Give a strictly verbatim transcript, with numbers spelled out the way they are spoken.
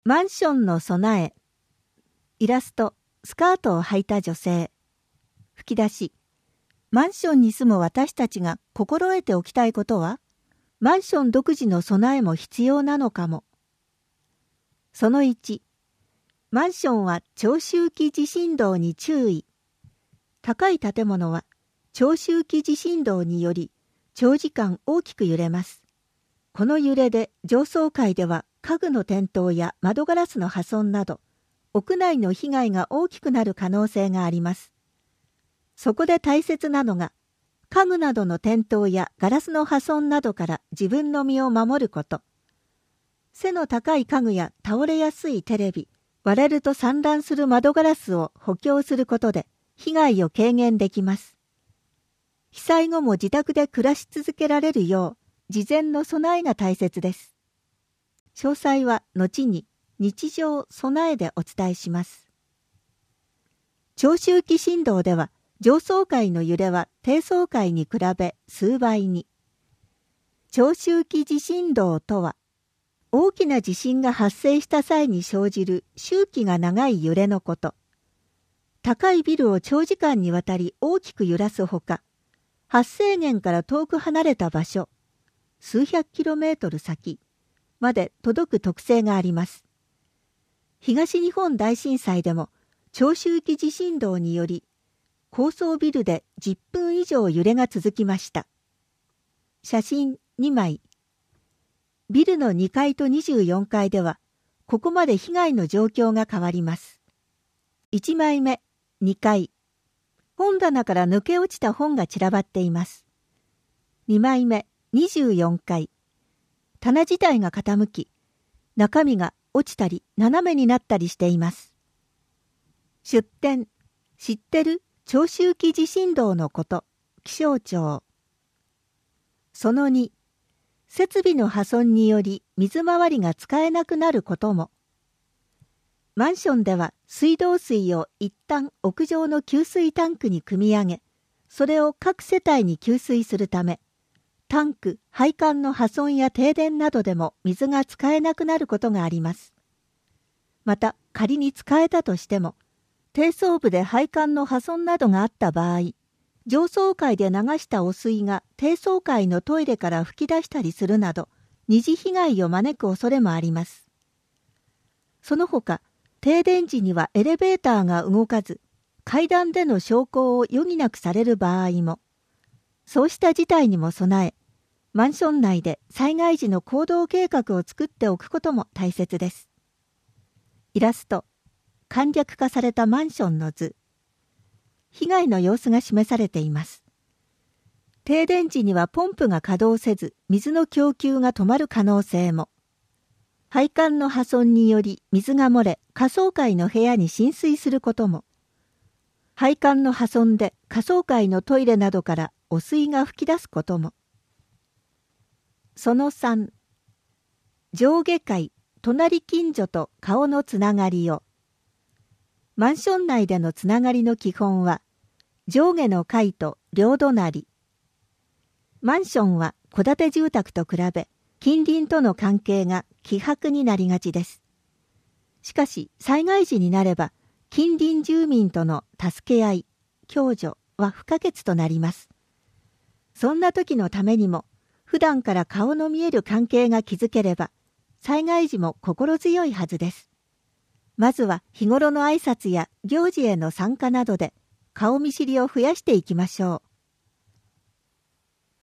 マンションの備え。イラスト、スカートを履いた女性。吹き出し。マンションに住む私たちが心得ておきたいことは、マンション独自の備えも必要なのかも。そのいち、マンションは長周期地震動に注意。高い建物は長周期地震動により長時間大きく揺れます。この揺れで上層階では家具の転倒や窓ガラスの破損など、屋内の被害が大きくなる可能性があります。そこで大切なのが、家具などの転倒やガラスの破損などから自分の身を守ること。背の高い家具や倒れやすいテレビ、割れると散乱する窓ガラスを補強することで被害を軽減できます。被災後も自宅で暮らし続けられるよう、事前の備えが大切です。詳細は後に日常備えでお伝えします。長周期振動では上層階の揺れは低層階に比べ数倍に。長周期地震動とは、大きな地震が発生した際に生じる周期が長い揺れのこと。高いビルを長時間にわたり大きく揺らすほか、発生源から遠く離れた場所、数百キロメートル先まで届く特性があります。東日本大震災でも長周期地震動により高層ビルでじゅっぷん以上揺れが続きました。写真にまい。ビルのにかいとにじゅうよんかいではここまで被害の状況が変わります。いちまいめ、にかい。本棚から抜け落ちた本が散らばっています。にまいめ、にじゅうよんかい。棚自体が傾き、中身が落ちたり斜めになったりしています。出典、知ってる長周期地震動のこと、気象庁。そのに、設備の破損により水回りが使えなくなることも。マンションでは水道水を一旦屋上の給水タンクに汲み上げ、それを各世帯に給水するため、タンク、配管の破損や停電などでも水が使えなくなることがあります。また、仮に使えたとしても、低層部で配管の破損などがあった場合、上層階で流した汚水が低層階のトイレから噴き出したりするなど、二次被害を招く恐れもあります。その他、停電時にはエレベーターが動かず、階段での昇降を余儀なくされる場合も、そうした事態にも備え、マンション内で災害時の行動計画を作っておくことも大切です。イラスト、簡略化されたマンションの図。被害の様子が示されています。停電時にはポンプが稼働せず、水の供給が止まる可能性も。配管の破損により水が漏れ、下層階の部屋に浸水することも。配管の破損で下層階のトイレなどから汚水が噴き出すことも。そのさん、上下階、隣近所と顔のつながりを。マンション内でのつながりの基本は、上下の階と両隣。マンションは戸建て住宅と比べ、近隣との関係が希薄になりがちです。しかし、災害時になれば、近隣住民との助け合い、共助は不可欠となります。そんな時のためにも、普段から顔の見える関係が築ければ、災害時も心強いはずです。まずは日頃の挨拶や行事への参加などで顔見知りを増やしていきましょう。